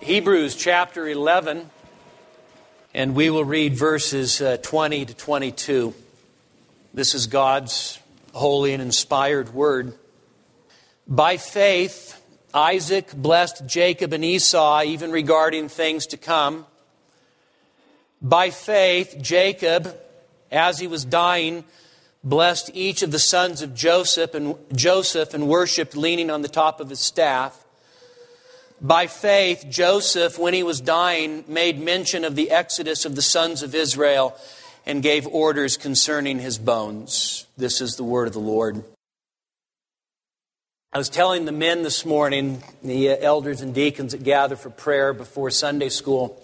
Hebrews chapter 11, and we will read verses 20 to 22. This is God's holy and inspired word. By faith, Isaac blessed Jacob and Esau, even regarding things to come. By faith, Jacob, as he was dying, blessed each of the sons of Joseph and worshipped leaning on the top of his staff. By faith, Joseph, when he was dying, made mention of the exodus of the sons of Israel and gave orders concerning his bones. This is the word of the Lord. I was telling the men this morning, the elders and deacons that gather for prayer before Sunday school,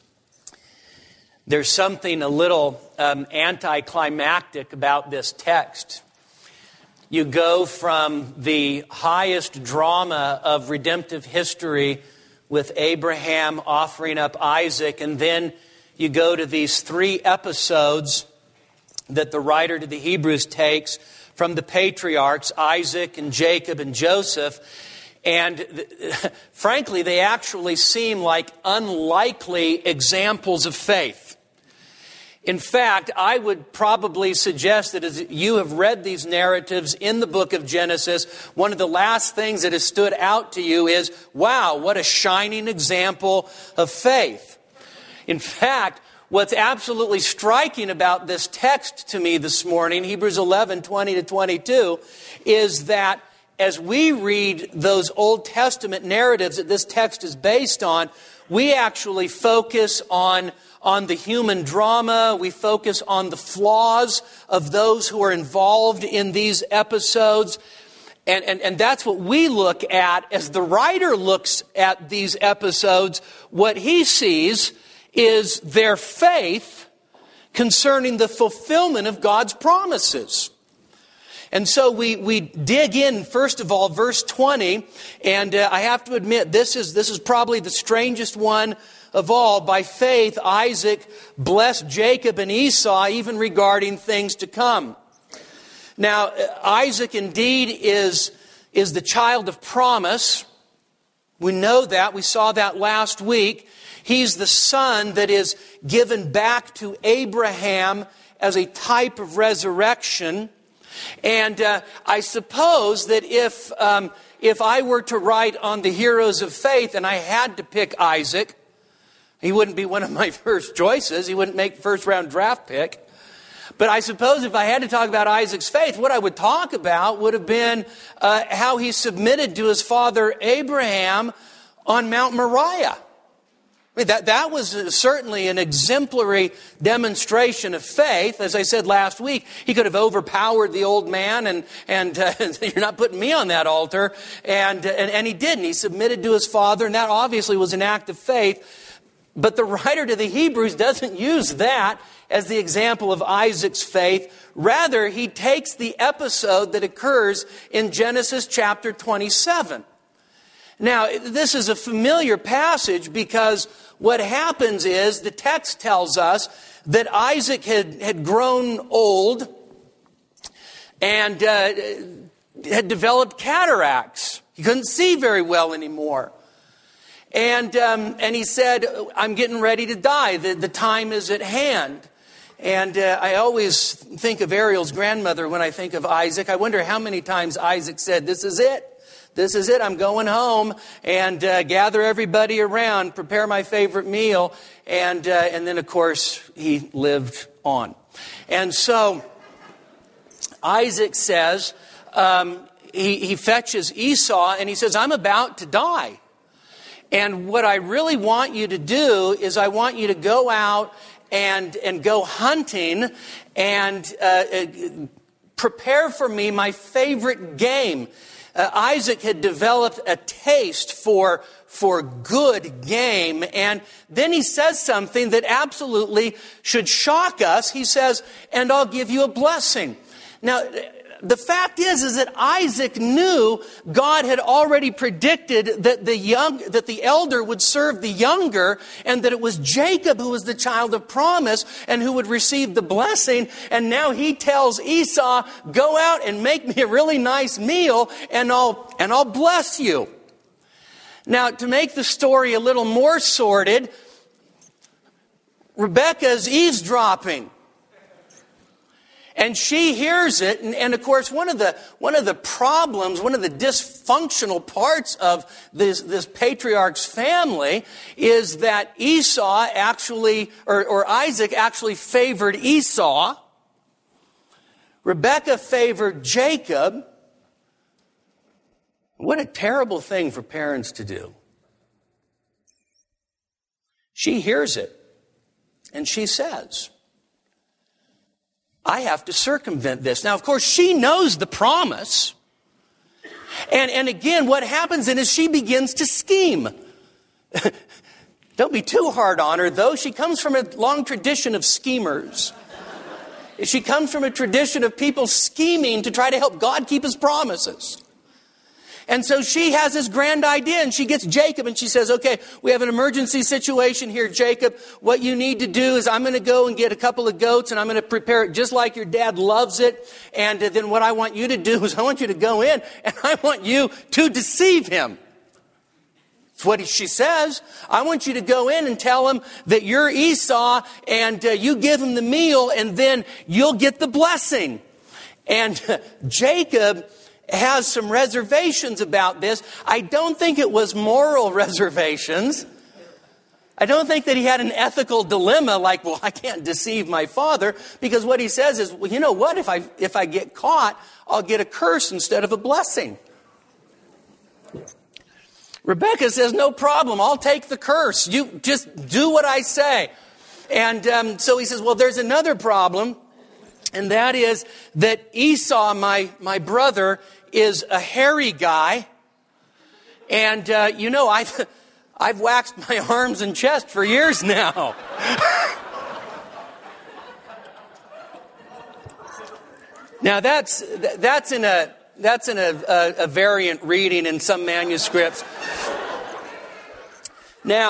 there's something a little anticlimactic about this text. You go from the highest drama of redemptive history with Abraham offering up Isaac, and then you go to these three episodes that the writer to the Hebrews takes from the patriarchs, Isaac and Jacob and Joseph. And frankly, they actually seem like unlikely examples of faith. In fact, I would probably suggest that as you have read these narratives in the book of Genesis, one of the last things that has stood out to you is, wow, what a shining example of faith. In fact, what's absolutely striking about this text to me this morning, Hebrews 11, 20 to 22, is that as we read those Old Testament narratives that this text is based on, we actually focus on the human drama. We focus on the flaws of those who are involved in these episodes. And that's what we look at as the writer looks at these episodes. What he sees is their faith concerning the fulfillment of God's promises. And so we dig in, first of all, verse 20, and I have to admit, this is probably the strangest one of all. By faith, Isaac blessed Jacob and Esau, even regarding things to come. Now, Isaac indeed is the child of promise. We know that. We saw that last week. He's the son that is given back to Abraham as a type of resurrection. And I suppose that if I were to write on the heroes of faith and I had to pick Isaac, he wouldn't be one of my first choices. He wouldn't make the first round draft pick. But I suppose if I had to talk about Isaac's faith, what I would talk about would have been how he submitted to his father Abraham on Mount Moriah. I mean, that was certainly an exemplary demonstration of faith. As I said last week, he could have overpowered the old man and you're not putting me on that altar. And he didn't. He submitted to his father, and that obviously was an act of faith. But the writer to the Hebrews doesn't use that as the example of Isaac's faith. Rather, he takes the episode that occurs in Genesis chapter 27. Now, this is a familiar passage because what happens is the text tells us that Isaac had grown old and had developed cataracts. He couldn't see very well anymore. And he said, I'm getting ready to die. The time is at hand. And I always think of Ariel's grandmother when I think of Isaac. I wonder how many times Isaac said, this is it. This is it. I'm going home and gather everybody around, prepare my favorite meal. And then, of course, he lived on. And so Isaac says, he fetches Esau and he says, I'm about to die. And what I really want you to do is I want you to go out and go hunting and prepare for me my favorite game. Isaac had developed a taste for good game. And then he says something that absolutely should shock us. He says, and I'll give you a blessing. Now, the fact is that Isaac knew God had already predicted that the elder would serve the younger, and that it was Jacob who was the child of promise and who would receive the blessing. And now he tells Esau, go out and make me a really nice meal and I'll bless you. Now, to make the story a little more sordid, Rebekah's eavesdropping. And she hears it, and of course, one of the problems, one of the dysfunctional parts of this patriarch's family is that Esau actually, or Isaac actually favored Esau. Rebekah favored Jacob. What a terrible thing for parents to do. She hears it, and she says, I have to circumvent this. Now, of course, she knows the promise. And again, what happens then is she begins to scheme. Don't be too hard on her, though. She comes from a long tradition of schemers. She comes from a tradition of people scheming to try to help God keep His promises. And so she has this grand idea, and she gets Jacob, and she says, okay, we have an emergency situation here, Jacob. What you need to do is I'm going to go and get a couple of goats, and I'm going to prepare it just like your dad loves it. And then what I want you to do is I want you to go in, and I want you to deceive him. That's what she says. I want you to go in and tell him that you're Esau, and you give him the meal, and then you'll get the blessing. And Jacob has some reservations about this. I don't think it was moral reservations. I don't think that he had an ethical dilemma like, well, I can't deceive my father, because what he says is, well, you know what? If I get caught, I'll get a curse instead of a blessing. Rebekah says, no problem. I'll take the curse. You just do what I say. And so he says, well, there's another problem. And that is that Esau, my brother, is a hairy guy. And, I've waxed my arms and chest for years now. Now, that's in a variant reading in some manuscripts. Now,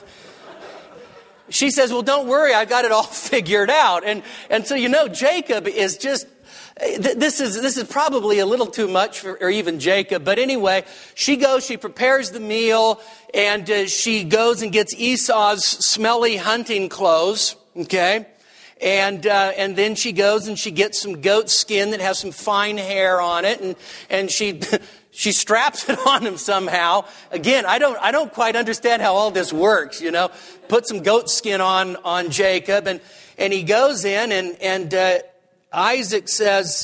she says, well, don't worry, I got it all figured out. And so, Jacob is just, this is probably a little too much for even Jacob. But anyway, she goes, she prepares the meal, and she goes and gets Esau's smelly hunting clothes, okay? And then she goes and she gets some goat skin that has some fine hair on it, and she straps it on him somehow. Again, I don't quite understand how all this works, Put some goat skin on Jacob, and he goes in, and Isaac says,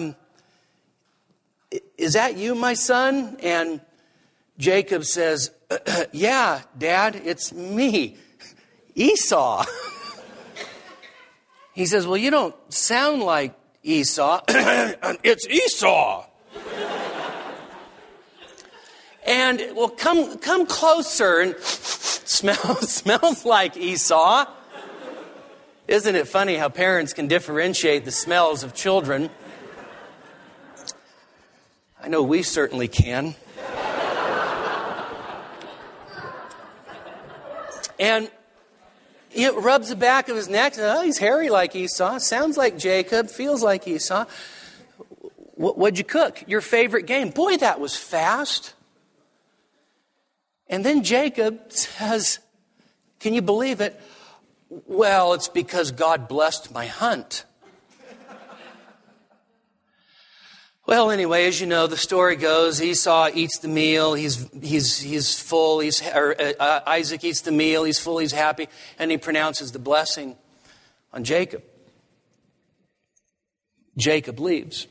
is that you, my son? And Jacob says, yeah, Dad, it's me, Esau. He says, well, you don't sound like Esau. It's Esau. And, well, come closer, and smells like Esau. Isn't it funny how parents can differentiate the smells of children? I know we certainly can. And he rubs the back of his neck. Oh, he's hairy like Esau. Sounds like Jacob. Feels like Esau. What'd you cook? Your favorite game. Boy, that was fast. And then Jacob says, can you believe it? Well, it's because God blessed my hunt. Well, anyway, as you know, the story goes, Esau eats the meal, he's full, Isaac eats the meal, he's full, he's happy, and he pronounces the blessing on Jacob. Jacob leaves.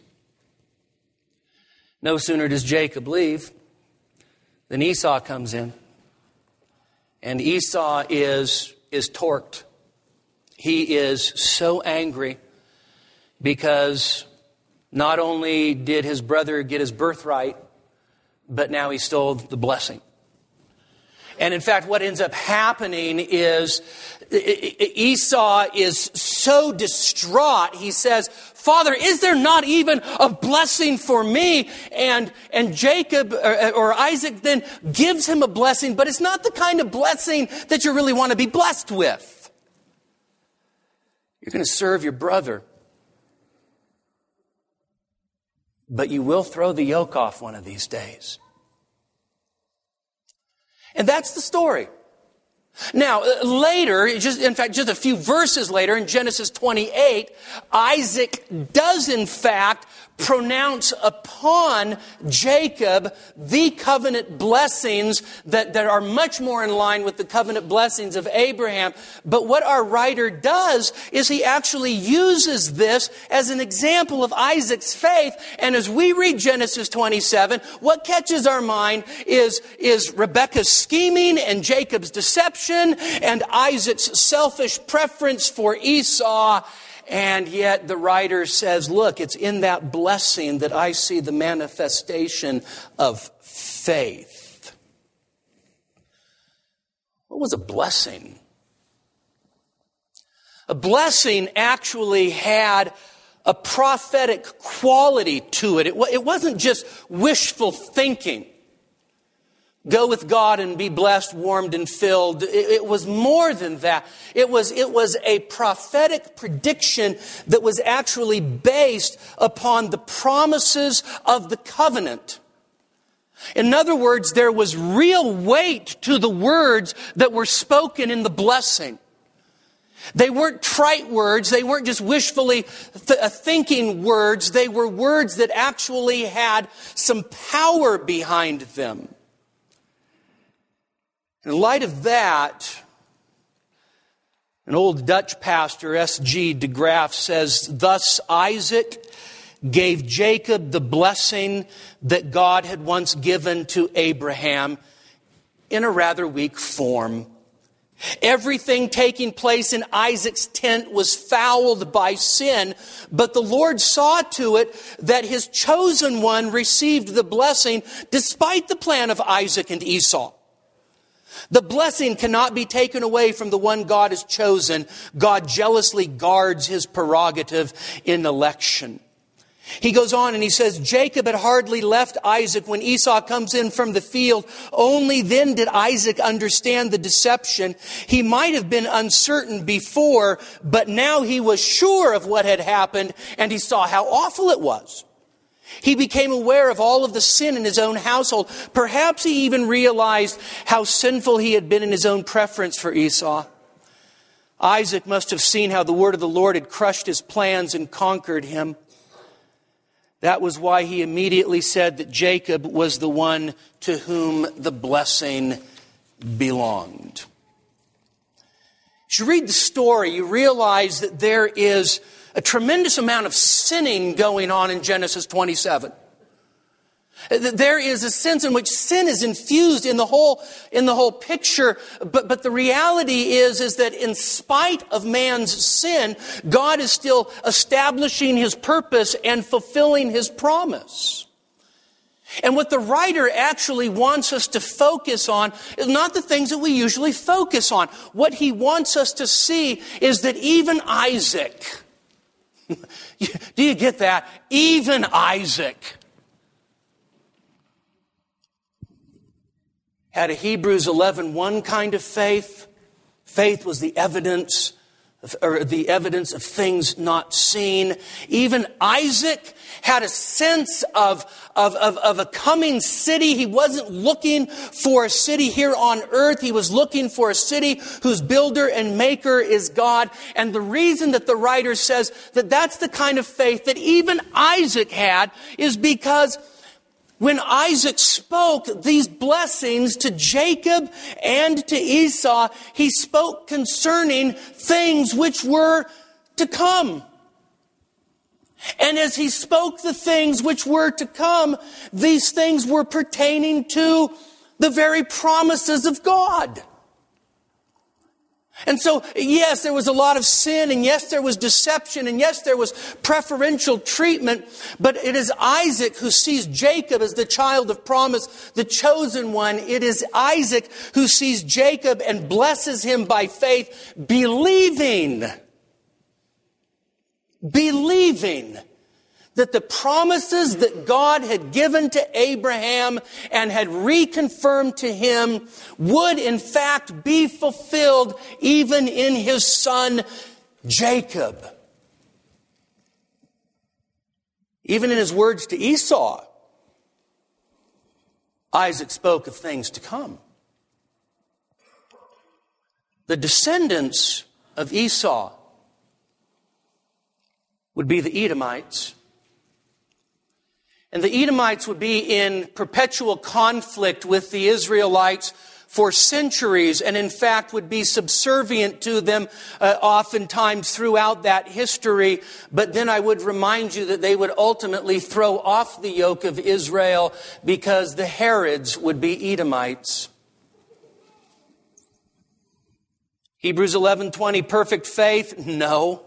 No sooner does Jacob leave than Esau comes in. And Esau is torqued. He is so angry because not only did his brother get his birthright, but now he stole the blessing. And in fact, what ends up happening is Esau is so distraught. He says, Father, is there not even a blessing for me? And Jacob or Isaac then gives him a blessing, but it's not the kind of blessing that you really want to be blessed with. You're going to serve your brother, but you will throw the yoke off one of these days. And that's the story. Now, later, just a few verses later, in Genesis 28, Isaac does in fact pronounce upon Jacob the covenant blessings that are much more in line with the covenant blessings of Abraham. But what our writer does is he actually uses this as an example of Isaac's faith. And as we read Genesis 27, what catches our mind is Rebekah's scheming and Jacob's deception and Isaac's selfish preference for Esau. And yet the writer says, look, it's in that blessing that I see the manifestation of faith. What was a blessing? A blessing actually had a prophetic quality to it. It wasn't just wishful thinking. Go with God and be blessed, warmed, and filled. It was more than that. It was a prophetic prediction that was actually based upon the promises of the covenant. In other words, there was real weight to the words that were spoken in the blessing. They weren't trite words. They weren't just wishfully thinking words. They were words that actually had some power behind them. In light of that, an old Dutch pastor, S.G. de Graaf, says, thus Isaac gave Jacob the blessing that God had once given to Abraham in a rather weak form. Everything taking place in Isaac's tent was fouled by sin, but the Lord saw to it that his chosen one received the blessing despite the plan of Isaac and Esau. The blessing cannot be taken away from the one God has chosen. God jealously guards his prerogative in election. He goes on and he says, Jacob had hardly left Isaac when Esau comes in from the field. Only then did Isaac understand the deception. He might have been uncertain before, but now he was sure of what had happened and he saw how awful it was. He became aware of all of the sin in his own household. Perhaps he even realized how sinful he had been in his own preference for Esau. Isaac must have seen how the word of the Lord had crushed his plans and conquered him. That was why he immediately said that Jacob was the one to whom the blessing belonged. As you read the story, you realize that there is a tremendous amount of sinning going on in Genesis 27. There is a sense in which sin is infused in the whole picture. But the reality is that in spite of man's sin, God is still establishing his purpose and fulfilling his promise. And what the writer actually wants us to focus on is not the things that we usually focus on. What he wants us to see is that even Isaac, do you get that? Even Isaac had a Hebrews 11:1 kind of faith. Faith was the evidence of things not seen. Even Isaac had a sense of a coming city. He wasn't looking for a city here on earth. He was looking for a city whose builder and maker is God. And the reason that the writer says that that's the kind of faith that even Isaac had is because when Isaac spoke these blessings to Jacob and to Esau, he spoke concerning things which were to come. And as he spoke the things which were to come, these things were pertaining to the very promises of God. And so, yes, there was a lot of sin, and yes, there was deception, and yes, there was preferential treatment, but it is Isaac who sees Jacob as the child of promise, the chosen one. It is Isaac who sees Jacob and blesses him by faith, believing that the promises that God had given to Abraham and had reconfirmed to him would in fact be fulfilled even in his son Jacob. Even in his words to Esau, Isaac spoke of things to come. The descendants of Esau would be the Edomites. And the Edomites would be in perpetual conflict with the Israelites for centuries, and in fact would be subservient to them oftentimes throughout that history. But then I would remind you that they would ultimately throw off the yoke of Israel because the Herods would be Edomites. Hebrews 11:20, perfect faith? No.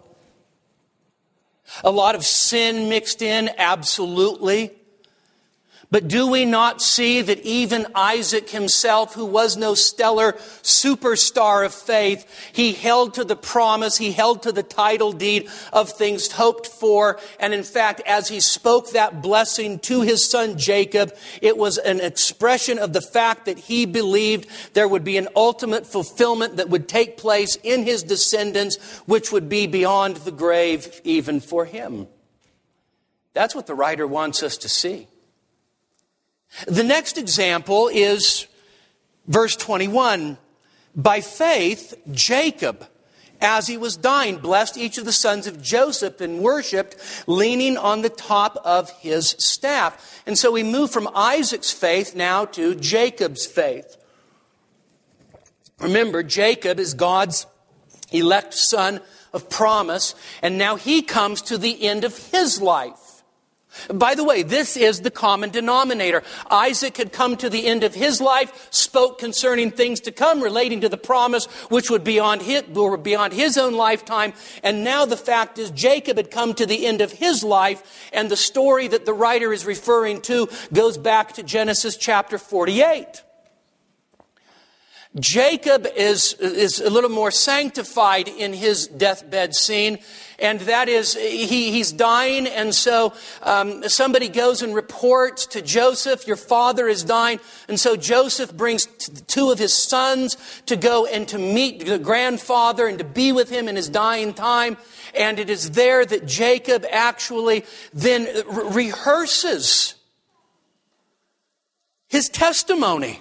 A lot of sin mixed in? Absolutely. But do we not see that even Isaac himself, who was no stellar superstar of faith, he held to the promise, he held to the title deed of things hoped for. And in fact, as he spoke that blessing to his son Jacob, it was an expression of the fact that he believed there would be an ultimate fulfillment that would take place in his descendants, which would be beyond the grave even for him. That's what the writer wants us to see. The next example is verse 21. By faith, Jacob, as he was dying, blessed each of the sons of Joseph and worshipped, leaning on the top of his staff. And so we move from Isaac's faith now to Jacob's faith. Remember, Jacob is God's elect son of promise, and now he comes to the end of his life. By the way, this is the common denominator. Isaac had come to the end of his life, spoke concerning things to come relating to the promise, which would be beyond his own lifetime. And now the fact is Jacob had come to the end of his life, and the story that the writer is referring to goes back to Genesis chapter 48. Jacob is a little more sanctified in his deathbed scene, and that is he's dying, and so somebody goes and reports to Joseph, your father is dying. And so Joseph brings two of his sons to go and to meet the grandfather and to be with him in his dying time. And it is there that Jacob actually then rehearses his testimony.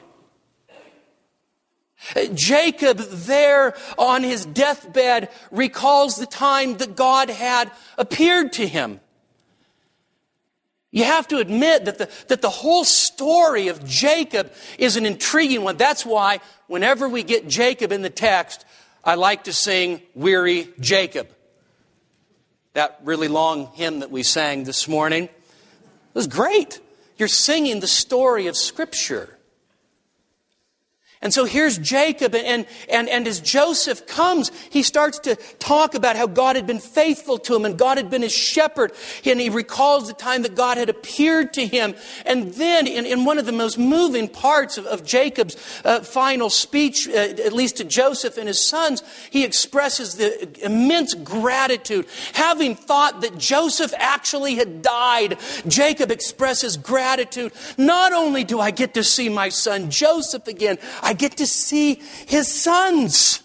Jacob, there on his deathbed, recalls the time that God had appeared to him. You have to admit that the whole story of Jacob is an intriguing one. That's why whenever we get Jacob in the text, I like to sing Weary Jacob. That really long hymn that we sang this morning. It was great. You're singing the story of Scripture. And so here's Jacob, and as Joseph comes, he starts to talk about how God had been faithful to him and God had been his shepherd. And he recalls the time that God had appeared to him. And then in one of the most moving parts of Jacob's final speech, at least to Joseph and his sons, he expresses the immense gratitude. Having thought that Joseph actually had died, Jacob expresses gratitude. Not only do I get to see my son Joseph again, I get to see his sons.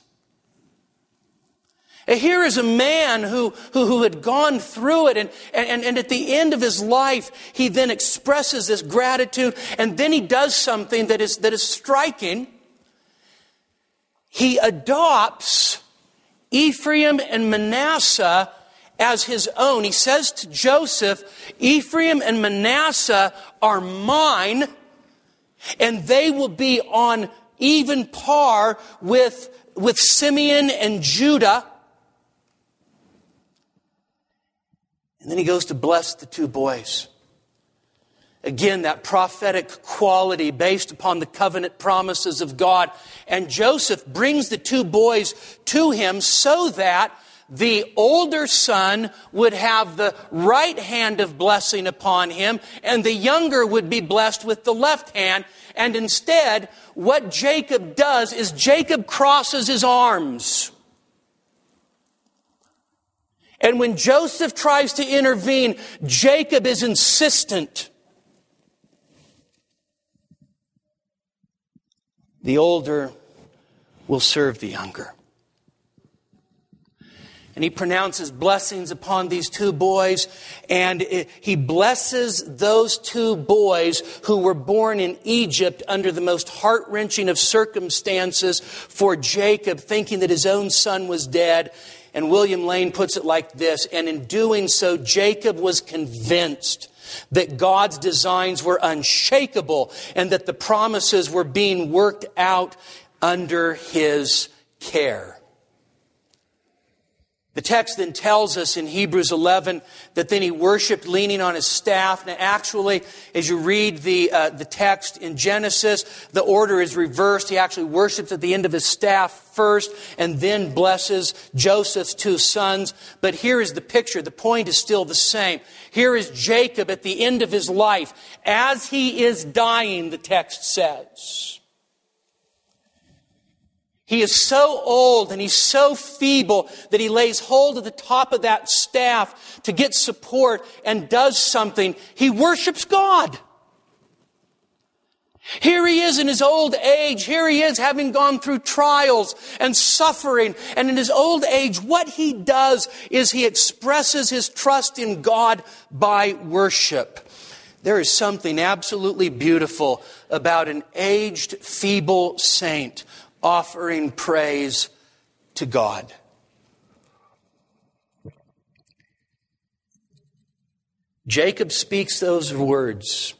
Here is a man who had gone through it, and at the end of his life, he then expresses this gratitude, and then he does something that is striking. He adopts Ephraim and Manasseh as his own. He says to Joseph, Ephraim and Manasseh are mine, and they will be on even par with Simeon and Judah. And then he goes to bless the two boys. Again, that prophetic quality based upon the covenant promises of God. And Joseph brings the two boys to him so that the older son would have the right hand of blessing upon him, and the younger would be blessed with the left hand. And instead, what Jacob does is Jacob crosses his arms. And when Joseph tries to intervene, Jacob is insistent. The older will serve the younger. And he pronounces blessings upon these two boys. And he blesses those two boys who were born in Egypt under the most heart-wrenching of circumstances for Jacob, thinking that his own son was dead. And William Lane puts it like this: and in doing so, Jacob was convinced that God's designs were unshakable and that the promises were being worked out under his care. The text then tells us in Hebrews 11 that then he worshiped leaning on his staff. Now actually, as you read the text in Genesis, the order is reversed. He actually worships at the end of his staff first and then blesses Joseph's two sons. But here is the picture. The point is still the same. Here is Jacob at the end of his life. As he is dying, the text says, he is so old and he's so feeble that he lays hold of the top of that staff to get support and does something. He worships God. Here he is in his old age. Here he is having gone through trials and suffering. And in his old age, what he does is he expresses his trust in God by worship. There is something absolutely beautiful about an aged, feeble saint offering praise to God. Jacob speaks those words.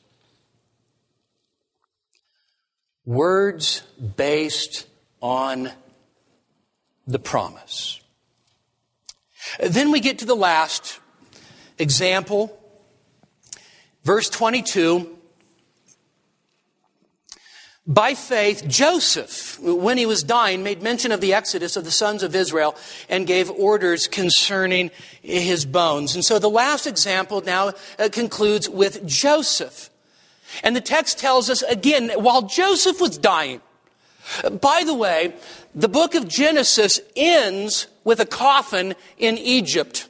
Words based on the promise. Then we get to the last example. Verse 22. By faith, Joseph, when he was dying, made mention of the exodus of the sons of Israel and gave orders concerning his bones. And so the last example now concludes with Joseph. And the text tells us again, while Joseph was dying. By the way, the book of Genesis ends with a coffin in Egypt.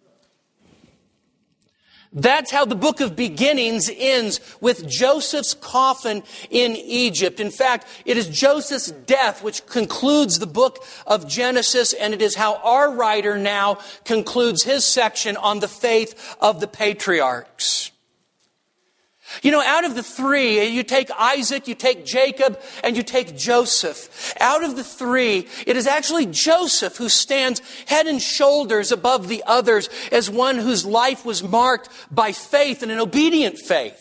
That's how the book of Beginnings ends, with Joseph's coffin in Egypt. In fact, it is Joseph's death which concludes the book of Genesis, and it is how our writer now concludes his section on the faith of the patriarchs. You know, out of the three, you take Isaac, you take Jacob, and you take Joseph. Out of the three, it is actually Joseph who stands head and shoulders above the others as one whose life was marked by faith and an obedient faith.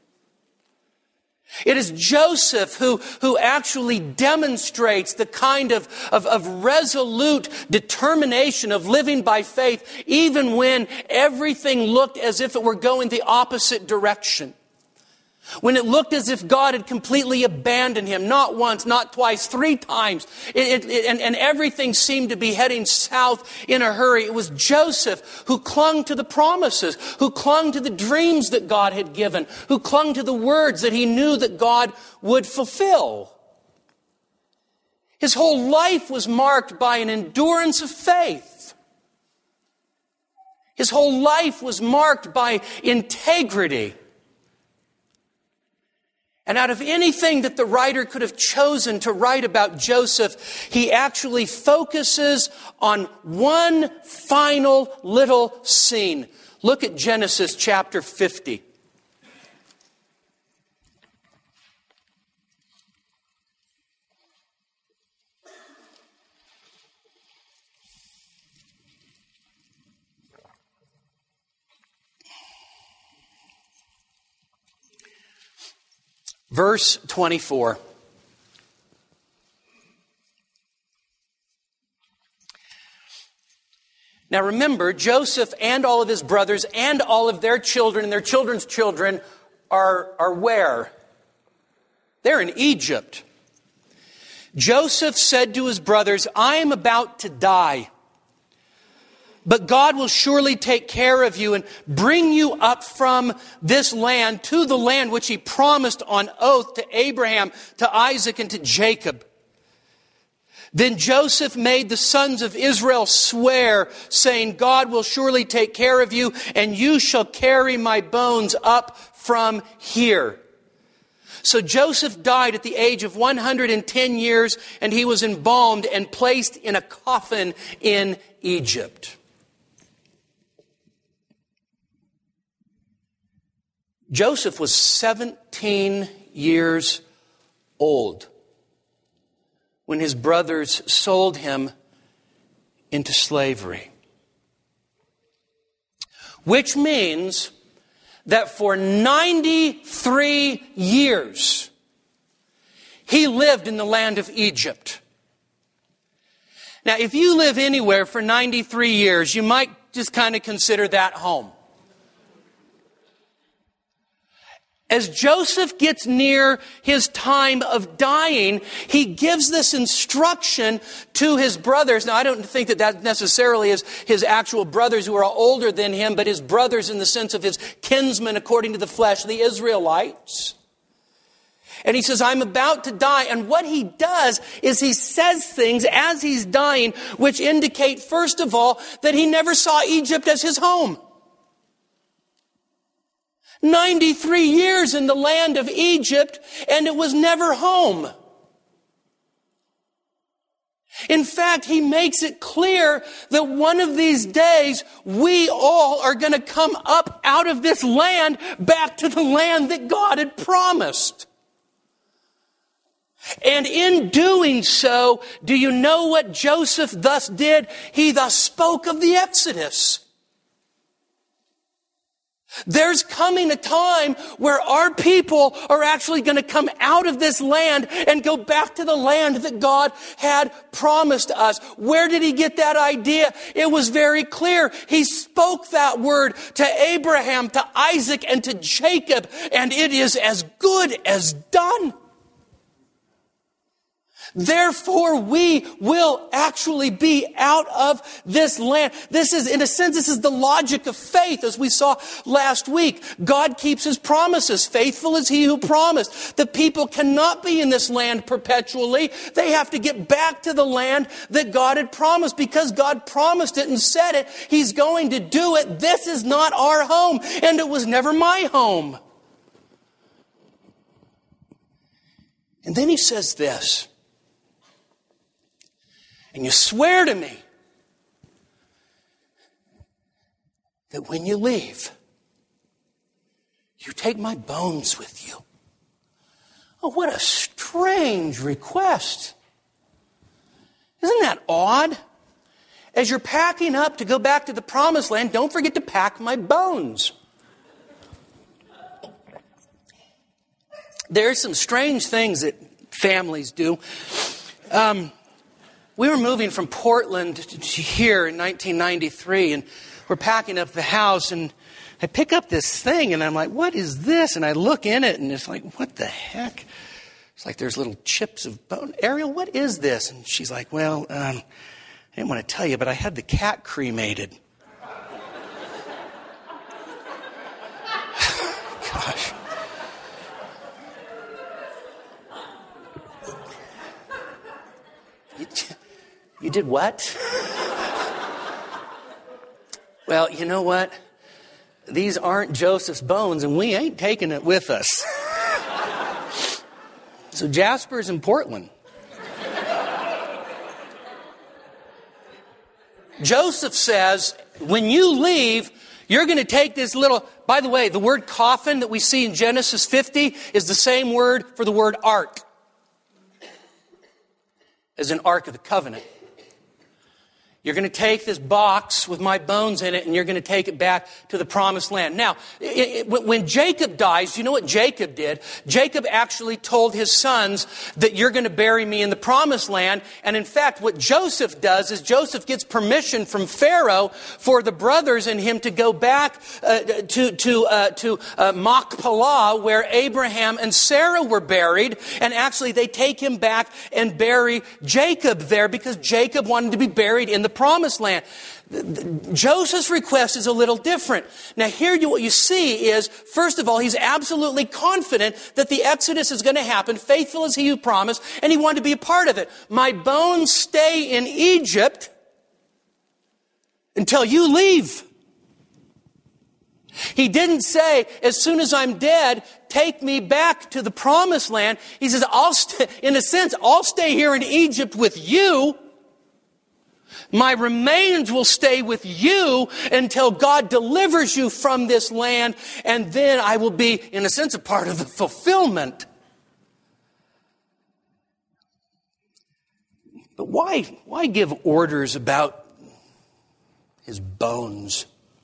It is Joseph who actually demonstrates the kind of resolute determination of living by faith, even when everything looked as if it were going the opposite direction. When it looked as if God had completely abandoned him, not once, not twice, 3 times, and everything seemed to be heading south in a hurry. It was Joseph who clung to the promises, who clung to the dreams that God had given, who clung to the words that he knew that God would fulfill. His whole life was marked by an endurance of faith. His whole life was marked by integrity. And out of anything that the writer could have chosen to write about Joseph, he actually focuses on one final little scene. Look at Genesis chapter 50. Verse 24. Now remember, Joseph and all of his brothers and all of their children and their children's children are where? They're in Egypt. Joseph said to his brothers, I am about to die. But God will surely take care of you and bring you up from this land to the land which he promised on oath to Abraham, to Isaac, and to Jacob. Then Joseph made the sons of Israel swear, saying, God will surely take care of you, and you shall carry my bones up from here. So Joseph died at the age of 110 years, and he was embalmed and placed in a coffin in Egypt. Joseph was 17 years old when his brothers sold him into slavery. Which means that for 93 years, he lived in the land of Egypt. Now, if you live anywhere for 93 years, you might just kind of consider that home. As Joseph gets near his time of dying, he gives this instruction to his brothers. Now, I don't think that necessarily is his actual brothers who are older than him, but his brothers in the sense of his kinsmen according to the flesh, the Israelites. And he says, I'm about to die. And what he does is he says things as he's dying, which indicate, first of all, that he never saw Egypt as his home. 93 years in the land of Egypt, and it was never home. In fact, he makes it clear that one of these days, we all are going to come up out of this land back to the land that God had promised. And in doing so, do you know what Joseph thus did? He thus spoke of the Exodus. There's coming a time where our people are actually going to come out of this land and go back to the land that God had promised us. Where did he get that idea? It was very clear. He spoke that word to Abraham, to Isaac, and to Jacob, and it is as good as done. Therefore, we will actually be out of this land. This is, in a sense, this is the logic of faith, as we saw last week. God keeps his promises. Faithful is he who promised. The people cannot be in this land perpetually. They have to get back to the land that God had promised. Because God promised it and said it, he's going to do it. This is not our home, and it was never my home. And then he says this. And you swear to me that when you leave, you take my bones with you. Oh, what a strange request. Isn't that odd? As you're packing up to go back to the promised land, don't forget to pack my bones. There's some strange things that families do. We were moving from Portland to here in 1993, and we're packing up the house, and I pick up this thing, and I'm like, what is this? And I look in it, and it's like, what the heck? It's like there's little chips of bone. Ariel, what is this? And she's like, well, I didn't want to tell you, but I had the cat cremated. Gosh. You did what? Well, you know what? These aren't Joseph's bones, and we ain't taking it with us. So Jasper's in Portland. Joseph says, when you leave, you're going to take this little... By the way, the word coffin that we see in Genesis 50 is the same word for the word ark, as an Ark of the Covenant. You're going to take this box with my bones in it, and you're going to take it back to the promised land. Now, when Jacob dies, you know what Jacob did? Jacob actually told his sons that you're going to bury me in the promised land. And in fact, what Joseph does is Joseph gets permission from Pharaoh for the brothers and him to go back to Machpelah, where Abraham and Sarah were buried. And actually, they take him back and bury Jacob there because Jacob wanted to be buried in the promised land. Joseph's request is a little different. Now here what you see is, first of all, he's absolutely confident that the Exodus is going to happen. Faithful is he who promised, and he wanted to be a part of it. My bones stay in Egypt until you leave. He didn't say, as soon as I'm dead, take me back to the promised land. He says, in a sense, I'll stay here in Egypt with you. My remains will stay with you until God delivers you from this land. And then I will be, in a sense, a part of the fulfillment. But why give orders about his bones?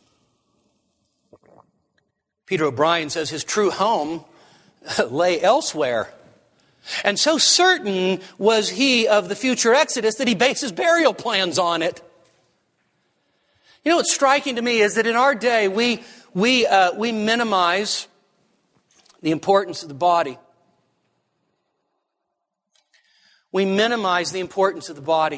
Peter O'Brien says his true home lay elsewhere. And so certain was he of the future Exodus that he based his burial plans on it. You know what's striking to me is that in our day we minimize the importance of the body. We minimize the importance of the body.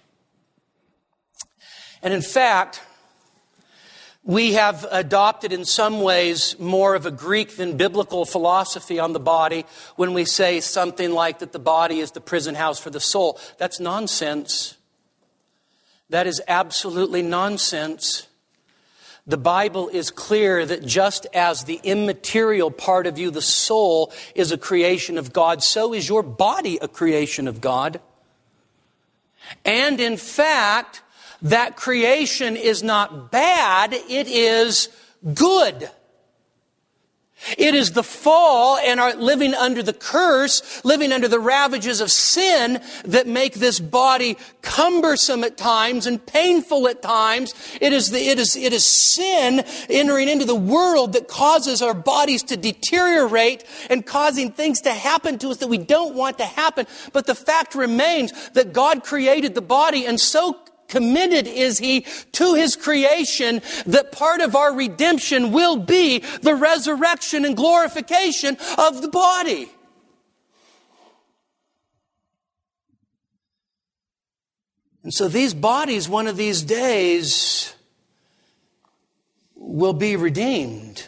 And in fact, we have adopted in some ways more of a Greek than biblical philosophy on the body when we say something like that the body is the prison house for the soul. That's nonsense. That is absolutely nonsense. The Bible is clear that just as the immaterial part of you, the soul, is a creation of God, so is your body a creation of God. And in fact, that creation is not bad, it is good. It is the fall and our living under the curse, living under the ravages of sin that make this body cumbersome at times and painful at times. It is sin entering into the world that causes our bodies to deteriorate and causing things to happen to us that we don't want to happen. But the fact remains that God created the body, and so committed is He to His creation that part of our redemption will be the resurrection and glorification of the body. And so these bodies, one of these days, will be redeemed.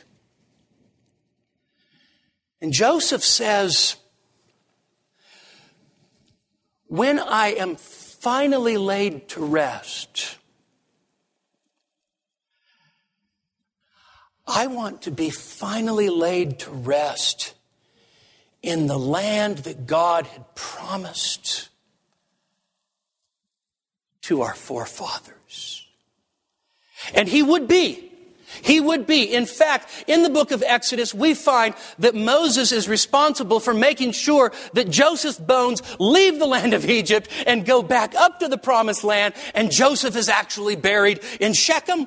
And Joseph says, when I am finally laid to rest, I want to be finally laid to rest in the land that God had promised to our forefathers. And He would be. He would be. In fact, in the book of Exodus, we find that Moses is responsible for making sure that Joseph's bones leave the land of Egypt and go back up to the promised land, and Joseph is actually buried in Shechem.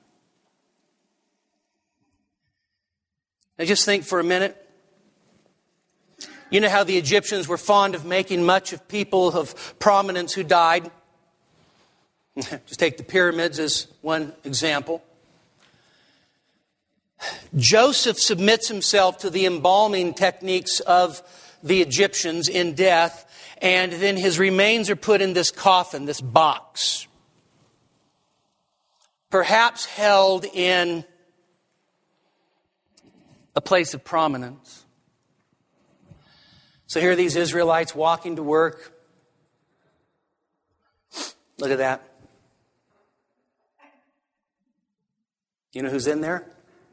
Now just think for a minute. You know how the Egyptians were fond of making much of people of prominence who died? Just take the pyramids as one example. Joseph submits himself to the embalming techniques of the Egyptians in death, and then his remains are put in this coffin, this box, perhaps held in a place of prominence. So here are these Israelites walking to work. Look at that. You know who's in there?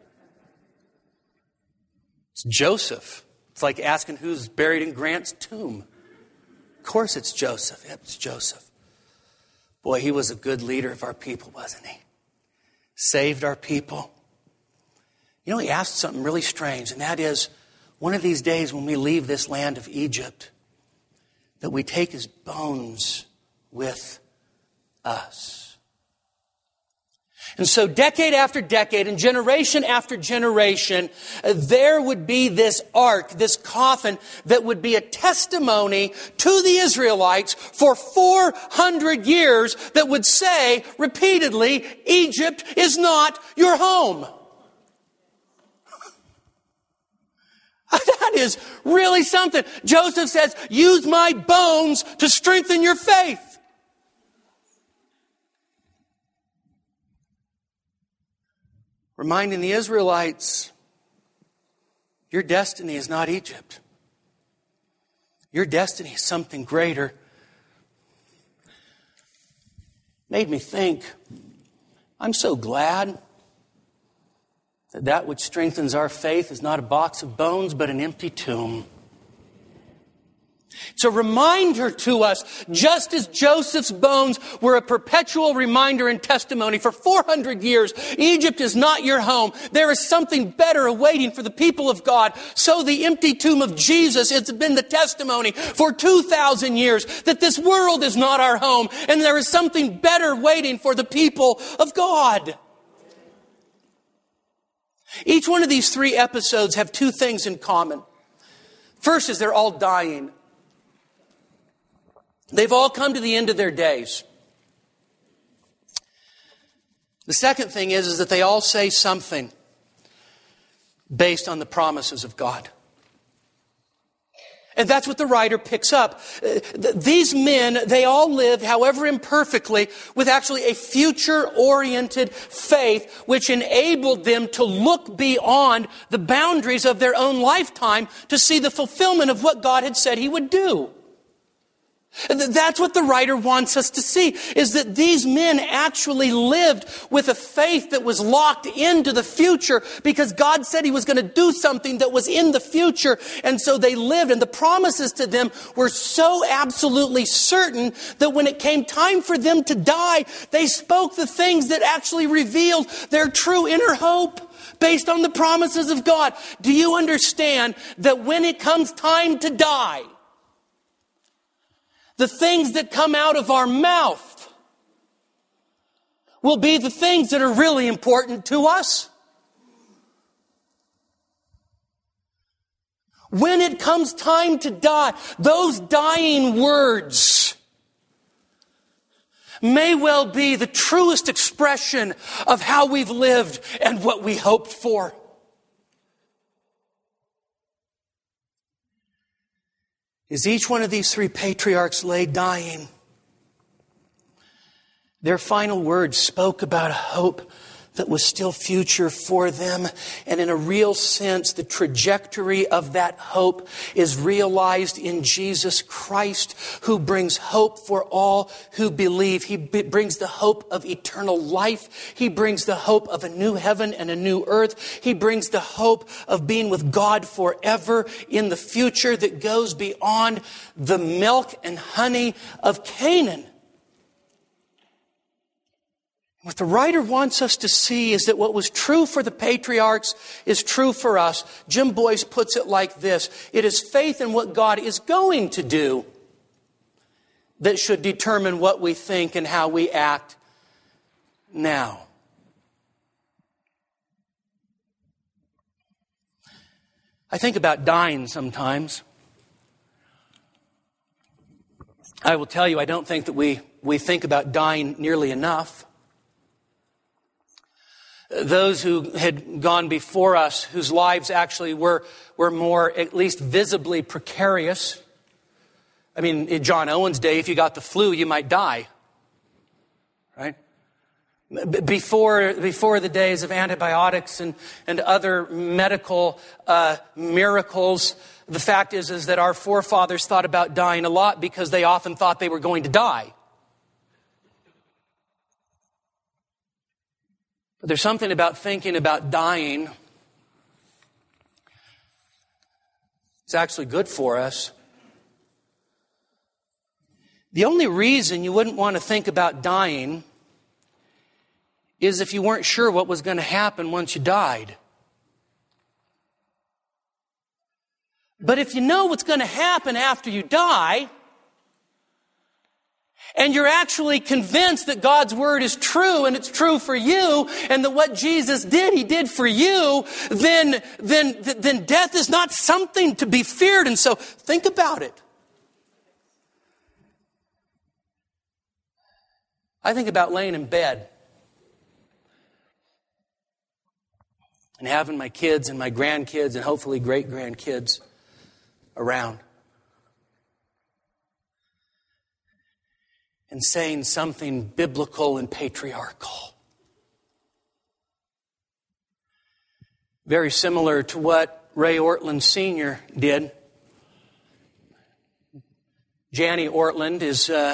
It's Joseph. It's like asking who's buried in Grant's tomb. Of course it's Joseph. Yep, it's Joseph. Boy, he was a good leader of our people, wasn't he? Saved our people. You know, he asked something really strange, and that is, one of these days when we leave this land of Egypt, that we take his bones with us. And so decade after decade and generation after generation, there would be this ark, this coffin that would be a testimony to the Israelites for 400 years that would say repeatedly, Egypt is not your home. That is really something. Joseph says, use my bones to strengthen your faith. Reminding the Israelites, your destiny is not Egypt. Your destiny is something greater. Made me think, I'm so glad That which strengthens our faith is not a box of bones, but an empty tomb. It's a reminder to us, just as Joseph's bones were a perpetual reminder and testimony for 400 years. Egypt is not your home. There is something better awaiting for the people of God. So the empty tomb of Jesus has been the testimony for 2,000 years that this world is not our home and there is something better waiting for the people of God. Each one of these 3 episodes have 2 things in common. First is they're all dying. They've all come to the end of their days. The second thing is that they all say something based on the promises of God. And that's what the writer picks up. These men, they all lived, however imperfectly, with actually a future-oriented faith which enabled them to look beyond the boundaries of their own lifetime to see the fulfillment of what God had said He would do. That's what the writer wants us to see, is that these men actually lived with a faith that was locked into the future because God said He was going to do something that was in the future. And so they lived, and the promises to them were so absolutely certain that when it came time for them to die, they spoke the things that actually revealed their true inner hope based on the promises of God. Do you understand that when it comes time to die, the things that come out of our mouth will be the things that are really important to us? When it comes time to die, those dying words may well be the truest expression of how we've lived and what we hoped for. As each one of these 3 patriarchs lay dying, their final words spoke about a hope that was still future for them. And in a real sense, the trajectory of that hope is realized in Jesus Christ, who brings hope for all who believe. He brings the hope of eternal life. He brings the hope of a new heaven and a new earth. He brings the hope of being with God forever in the future that goes beyond the milk and honey of Canaan. What the writer wants us to see is that what was true for the patriarchs is true for us. Jim Boyce puts it like this: it is faith in what God is going to do that should determine what we think and how we act now. I think about dying sometimes. I will tell you, I don't think that we think about dying nearly enough. Those who had gone before us, whose lives actually were more, at least visibly precarious. I mean, in John Owen's day, if you got the flu, you might die. Right? Before the days of antibiotics and other medical miracles, the fact is that our forefathers thought about dying a lot because they often thought they were going to die. But there's something about thinking about dying. It's actually good for us. The only reason you wouldn't want to think about dying is if you weren't sure what was going to happen once you died. But if you know what's going to happen after you die, and you're actually convinced that God's word is true and it's true for you, and that what Jesus did, He did for you, then death is not something to be feared. And so think about it. I think about laying in bed and having my kids and my grandkids and hopefully great-grandkids around, and saying something biblical and patriarchal. Very similar to what Ray Ortland Sr. did. Janie Ortland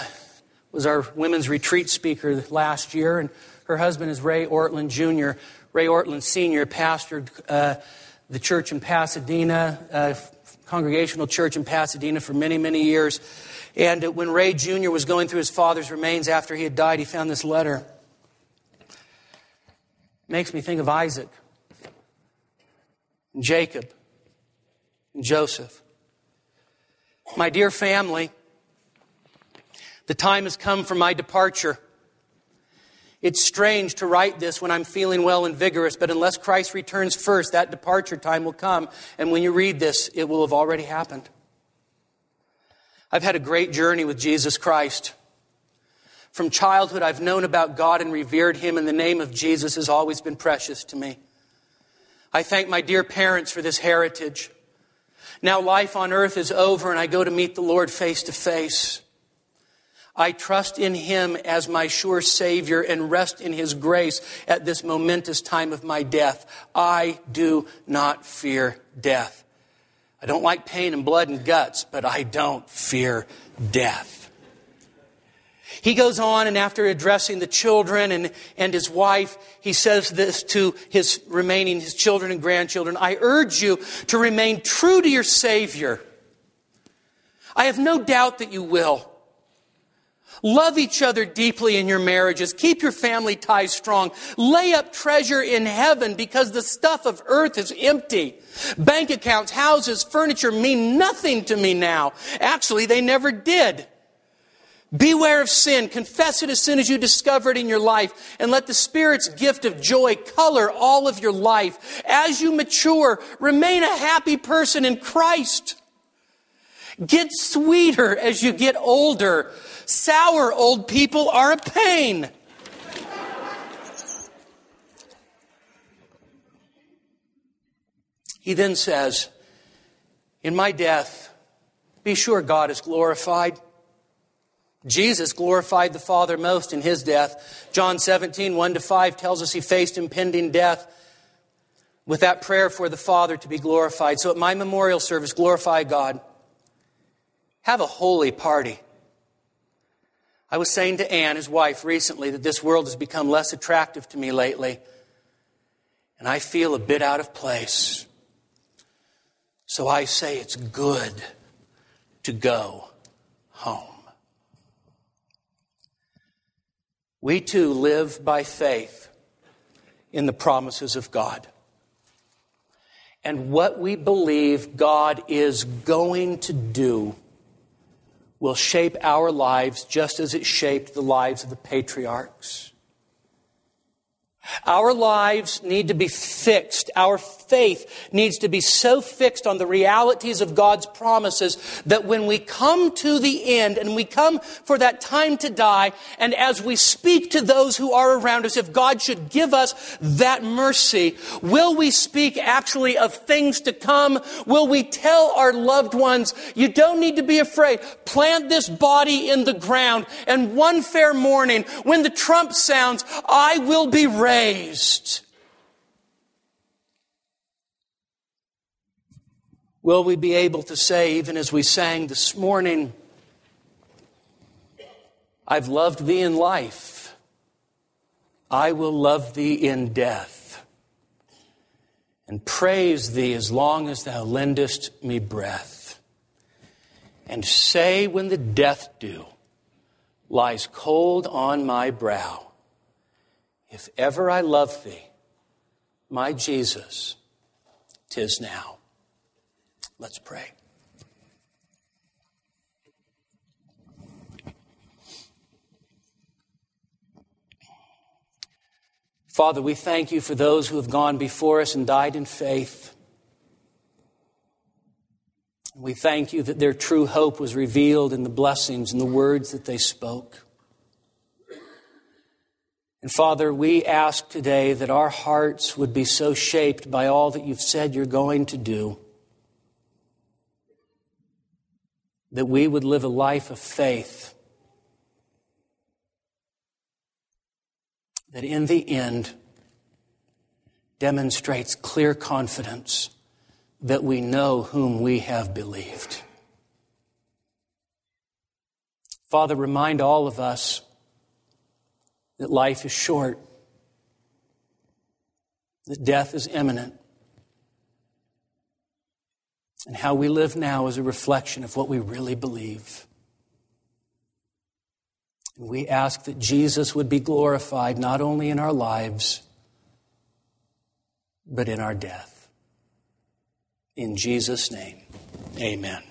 was our women's retreat speaker last year, and her husband is Ray Ortland Jr. Ray Ortland Sr. pastored the church in Pasadena, Congregational Church in Pasadena for many, many years. And when Ray Jr. was going through his father's remains after he had died, he found this letter. It makes me think of Isaac, and Jacob, and Joseph. My dear family, the time has come for my departure. It's strange to write this when I'm feeling well and vigorous, but unless Christ returns first, that departure time will come. And when you read this, it will have already happened. I've had a great journey with Jesus Christ. From childhood, I've known about God and revered Him, and the name of Jesus has always been precious to me. I thank my dear parents for this heritage. Now life on earth is over, and I go to meet the Lord face to face. I trust in Him as my sure Savior and rest in His grace at this momentous time of my death. I do not fear death. I don't like pain and blood and guts, but I don't fear death. He goes on, and after addressing the children and his wife, he says this to his children and grandchildren. I urge you to remain true to your Savior. I have no doubt that you will. Love each other deeply in your marriages. Keep your family ties strong. Lay up treasure in heaven because the stuff of earth is empty. Bank accounts, houses, furniture mean nothing to me now. Actually, they never did. Beware of sin. Confess it as soon as you discover it in your life. And let the Spirit's gift of joy color all of your life. As you mature, remain a happy person in Christ. Get sweeter as you get older. Sour old people are a pain. He then says, in my death, be sure God is glorified. Jesus glorified the Father most in His death. John 17, 1-5 tells us He faced impending death with that prayer for the Father to be glorified. So at my memorial service, glorify God. Have a holy party. I was saying to Ann, his wife, recently that this world has become less attractive to me lately. And I feel a bit out of place. So I say it's good to go home. We too live by faith in the promises of God. And what we believe God is going to do will shape our lives just as it shaped the lives of the patriarchs. Our lives need to be fixed. Our faith needs to be so fixed on the realities of God's promises that when we come to the end and we come for that time to die, and as we speak to those who are around us, if God should give us that mercy, will we speak actually of things to come? Will we tell our loved ones, you don't need to be afraid. Plant this body in the ground, and one fair morning, when the trump sounds, I will be raised. Will we be able to say, even as we sang this morning, I've loved thee in life, I will love thee in death, and praise thee as long as thou lendest me breath, and say when the death dew lies cold on my brow, if ever I love thee, my Jesus, 'tis now. Let's pray. Father, we thank you for those who have gone before us and died in faith. We thank you that their true hope was revealed in the blessings and the words that they spoke. And Father, we ask today that our hearts would be so shaped by all that you've said you're going to do, that we would live a life of faith, that in the end demonstrates clear confidence that we know whom we have believed. Father, remind all of us that life is short. that death is imminent. And how we live now is a reflection of what we really believe. And we ask that Jesus would be glorified not only in our lives, but in our death. In Jesus' name, amen.